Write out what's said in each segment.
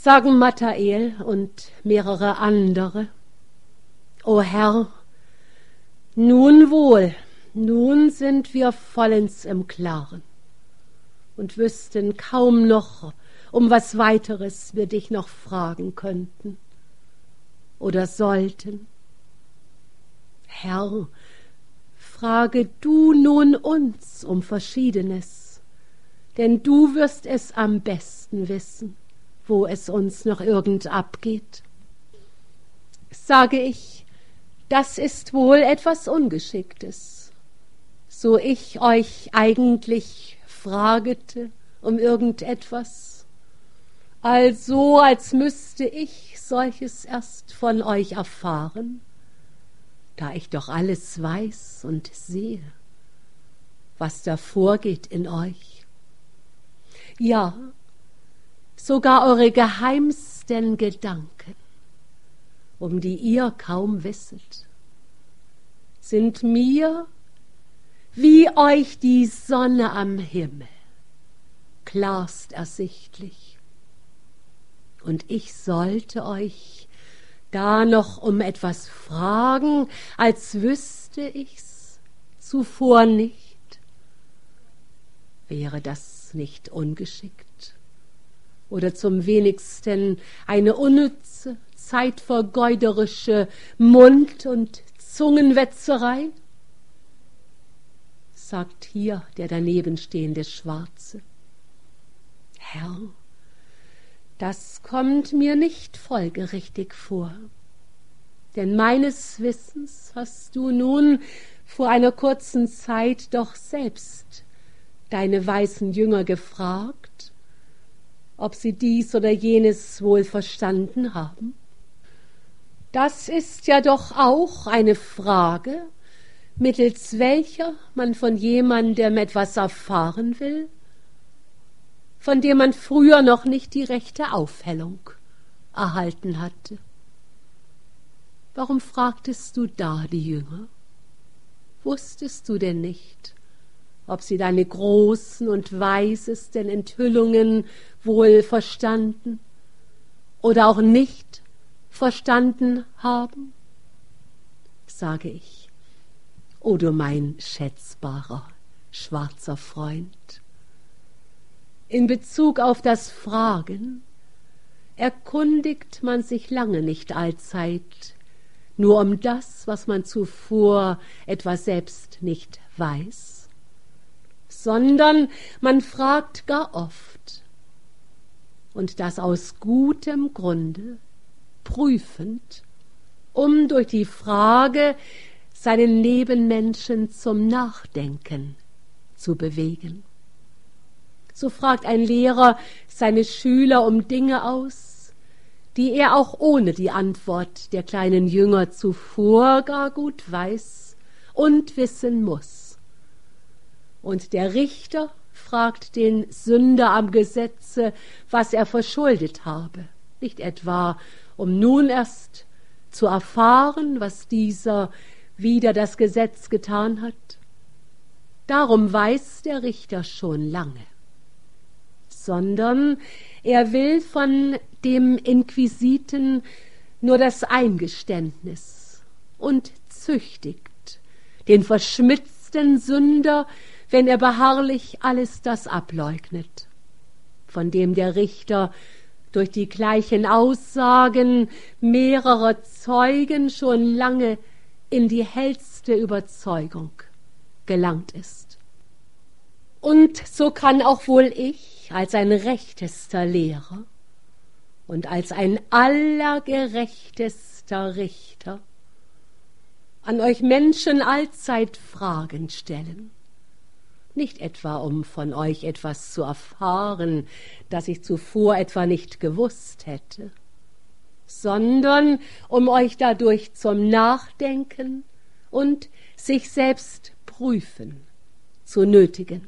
sagen Mathael und mehrere andere: O Herr, nun wohl, nun sind wir vollends im Klaren und wüssten kaum noch, um was weiteres wir dich noch fragen könnten oder sollten. Herr, frage du nun uns um Verschiedenes, denn du wirst es am besten wissen, wo es uns noch irgend abgeht. Sage ich, das ist wohl etwas Ungeschicktes, so ich euch eigentlich fragete um irgendetwas, also als müsste ich solches erst von euch erfahren, da ich doch alles weiß und sehe, was da vorgeht in euch. Ja, sogar eure geheimsten Gedanken, um die ihr kaum wisset, sind mir wie euch die Sonne am Himmel, klarst ersichtlich. Und ich sollte euch da noch um etwas fragen, als wüsste ich's zuvor nicht. Wäre das nicht ungeschickt oder zum wenigsten eine unnütze, zeitvergeuderische Mund- und Zungenwetzerei? Sagt hier der danebenstehende Schwarze: Herr, das kommt mir nicht folgerichtig vor, denn meines Wissens hast du nun vor einer kurzen Zeit doch selbst deine weißen Jünger gefragt, ob sie dies oder jenes wohl verstanden haben. Das ist ja doch auch eine Frage, mittels welcher man von jemandem etwas erfahren will, von dem man früher noch nicht die rechte Aufhellung erhalten hatte. Warum fragtest du da die Jünger? Wusstest du denn nicht, ob sie deine großen und weisesten Enthüllungen wohl verstanden oder auch nicht verstanden haben? Sage ich, o du mein schätzbarer, schwarzer Freund, in Bezug auf das Fragen erkundigt man sich lange nicht allzeit nur um das, was man zuvor etwa selbst nicht weiß, sondern man fragt gar oft, und das aus gutem Grunde, prüfend, um durch die Frage seinen Nebenmenschen zum Nachdenken zu bewegen. So fragt ein Lehrer seine Schüler um Dinge aus, die er auch ohne die Antwort der kleinen Jünger zuvor gar gut weiß und wissen muss. Und der Richter fragt den Sünder am Gesetze, was er verschuldet habe, nicht etwa, um nun erst zu erfahren, was dieser wider das Gesetz getan hat. Darum weiß der Richter schon lange, sondern er will von dem Inquisiten nur das Eingeständnis und züchtigt den verschmitzten Sünder, wenn er beharrlich alles das ableugnet, von dem der Richter durch die gleichen Aussagen mehrerer Zeugen schon lange in die hellste Überzeugung gelangt ist. Und so kann auch wohl ich als ein rechtester Lehrer und als ein allergerechtester Richter an euch Menschen allzeit Fragen stellen, nicht etwa um von euch etwas zu erfahren, das ich zuvor etwa nicht gewusst hätte, sondern um euch dadurch zum Nachdenken und sich selbst prüfen zu nötigen.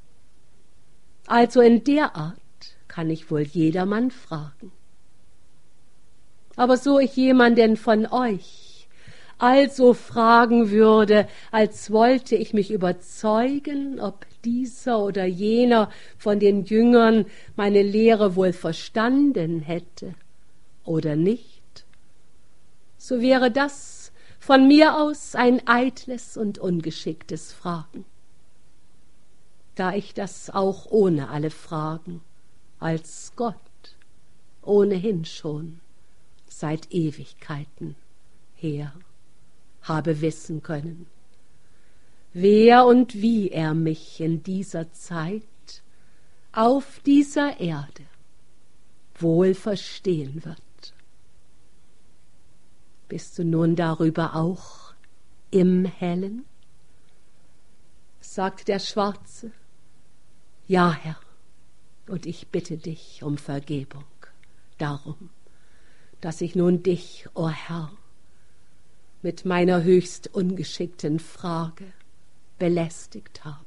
Also in der Art kann ich wohl jedermann fragen. Aber so ich jemanden von euch also fragen würde, als wollte ich mich überzeugen, ob dieser oder jener von den Jüngern meine Lehre wohl verstanden hätte oder nicht, so wäre das von mir aus ein eitles und ungeschicktes Fragen, da ich das auch ohne alle Fragen als Gott ohnehin schon seit Ewigkeiten her habe wissen können, wer und wie er mich in dieser Zeit auf dieser Erde wohl verstehen wird. Bist du nun darüber auch im Hellen? Sagt der Schwarze. Ja, Herr, und ich bitte dich um Vergebung darum, dass ich nun dich, o Herr, mit meiner höchst ungeschickten Frage belästigt habe.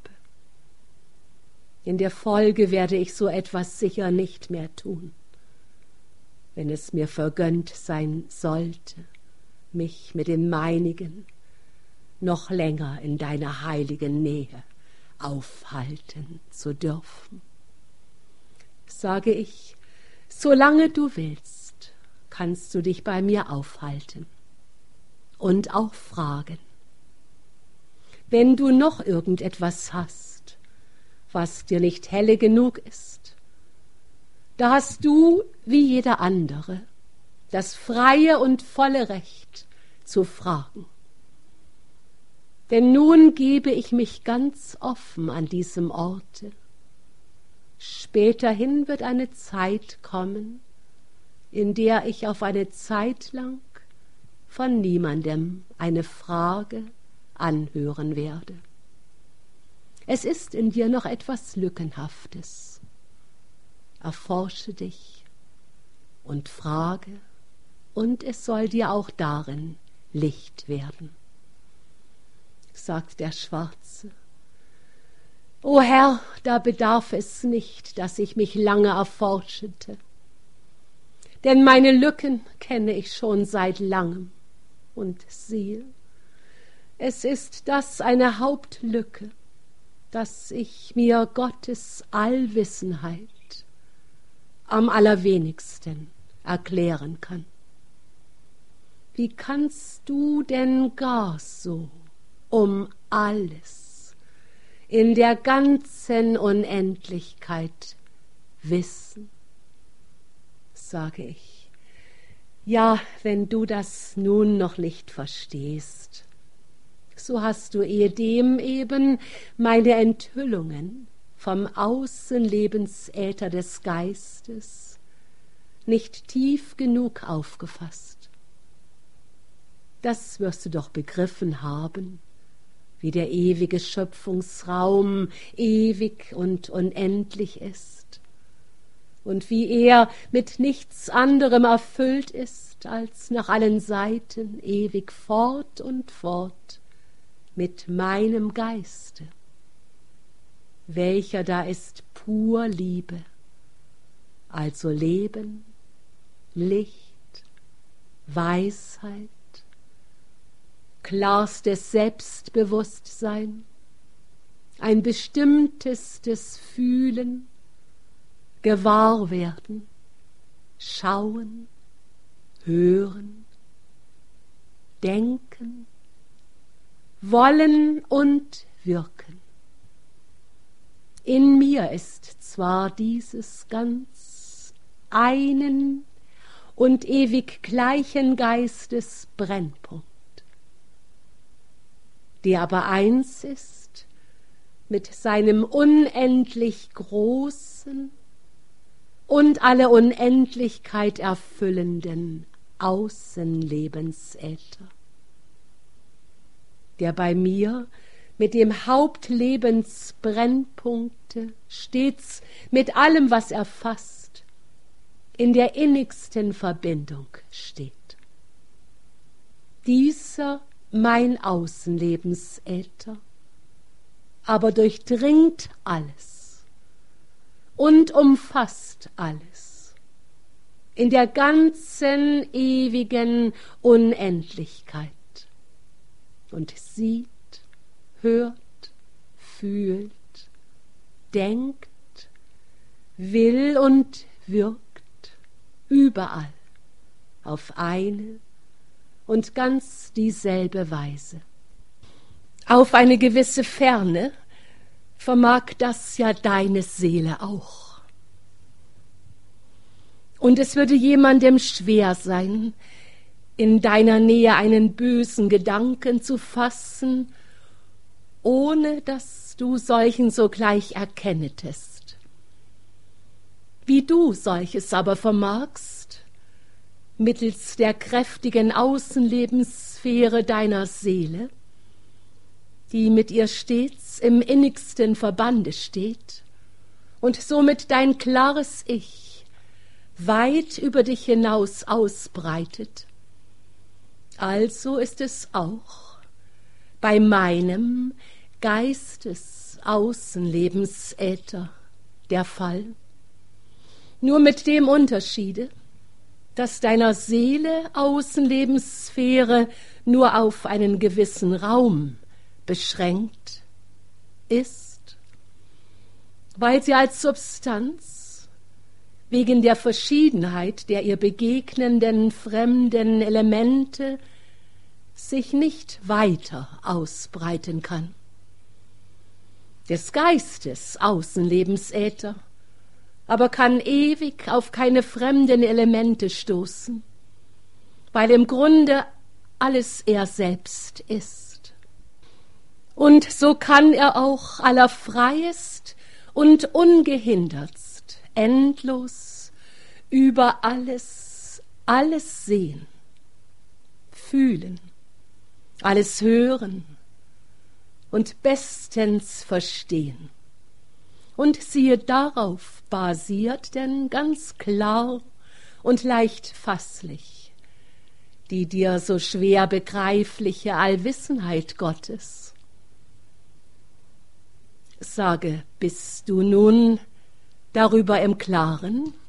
In der Folge werde ich so etwas sicher nicht mehr tun, wenn es mir vergönnt sein sollte, mich mit den meinigen noch länger in deiner heiligen Nähe aufhalten zu dürfen. Sage ich, solange du willst, kannst du dich bei mir aufhalten und auch fragen. Wenn du noch irgendetwas hast, was dir nicht helle genug ist, da hast du, wie jeder andere, das freie und volle Recht zu fragen. Denn nun gebe ich mich ganz offen an diesem Orte. Späterhin wird eine Zeit kommen, in der ich auf eine Zeit lang von niemandem eine Frage anhören werde. Es ist in dir noch etwas Lückenhaftes. Erforsche dich und frage, und es soll dir auch darin Licht werden. Sagt der Schwarze. O Herr, da bedarf es nicht, dass ich mich lange erforschete, denn meine Lücken kenne ich schon seit langem. Und siehe, es ist das eine Hauptlücke, dass ich mir Gottes Allwissenheit am allerwenigsten erklären kann. Wie kannst du denn gar so um alles in der ganzen Unendlichkeit wissen? Sage ich, ja, wenn du das nun noch nicht verstehst, so hast du ehedem eben meine Enthüllungen vom Außenlebensäther des Geistes nicht tief genug aufgefasst. Das wirst du doch begriffen haben, wie der ewige Schöpfungsraum ewig und unendlich ist und wie er mit nichts anderem erfüllt ist, als nach allen Seiten ewig fort und fort mit meinem Geiste, welcher da ist pur Liebe, also Leben, Licht, Weisheit, klarstes Selbstbewusstsein, ein bestimmtestes Fühlen, Gewahrwerden, Schauen, Hören, Denken, Wollen und Wirken. In mir ist zwar dieses ganz einen und ewig gleichen Geistes Brennpunkt, der aber eins ist mit seinem unendlich großen und alle Unendlichkeit erfüllenden Außenlebensäther, der bei mir mit dem Hauptlebensbrennpunkte stets mit allem, was er fasst, in der innigsten Verbindung steht. Dieser mein Außenlebensäther aber durchdringt alles und umfasst alles in der ganzen ewigen Unendlichkeit und sieht, hört, fühlt, denkt, will und wirkt überall auf eine und ganz dieselbe Weise. Auf eine gewisse Ferne vermag das ja deine Seele auch. Und es würde jemandem schwer sein, in deiner Nähe einen bösen Gedanken zu fassen, ohne dass du solchen sogleich erkennetest. Wie du solches aber vermagst, mittels der kräftigen Außenlebenssphäre deiner Seele, die mit ihr stets im innigsten Verbande steht und somit dein klares Ich weit über dich hinaus ausbreitet, also ist es auch bei meinem Geistesaußenlebensäther der Fall. Nur mit dem Unterschiede, dass deiner Seele Außenlebenssphäre nur auf einen gewissen Raum beschränkt ist, weil sie als Substanz wegen der Verschiedenheit der ihr begegnenden fremden Elemente sich nicht weiter ausbreiten kann. Des Geistes Außenlebensäther aber kann ewig auf keine fremden Elemente stoßen, weil im Grunde alles er selbst ist. Und so kann er auch allerfreiest und ungehindertst, endlos über alles sehen, fühlen, alles hören und bestens verstehen. Und siehe, darauf basiert denn ganz klar und leicht fasslich die dir so schwer begreifliche Allwissenheit Gottes. Sage, bist du nun darüber im Klaren?